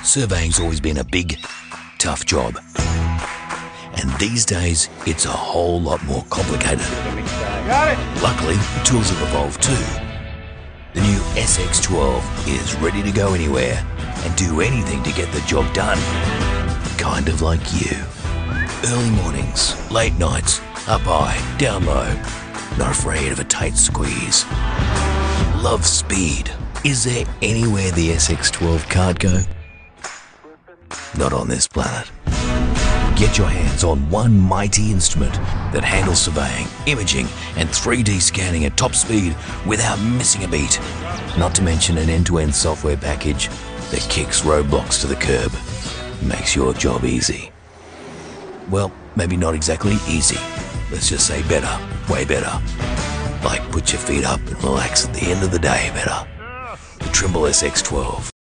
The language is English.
Surveying's always been a big, tough job. And these days, it's a whole lot more complicated. Got it. Luckily, the tools have evolved too. The new SX12 is ready to go anywhere and do anything to get the job done. Kind of like you. Early mornings, late nights, up high, down low. Not afraid of a tight squeeze. Love speed. Is there anywhere the SX12 can't go? Not on this planet. Get your hands on one mighty instrument that handles surveying, imaging, and 3D scanning at top speed without missing a beat. Not to mention an end-to-end software package that kicks roadblocks to the curb. Makes your job easy. Well, maybe not exactly easy. Let's just say better, way better. Like put your feet up and relax at the end of the day better. The Trimble SX12.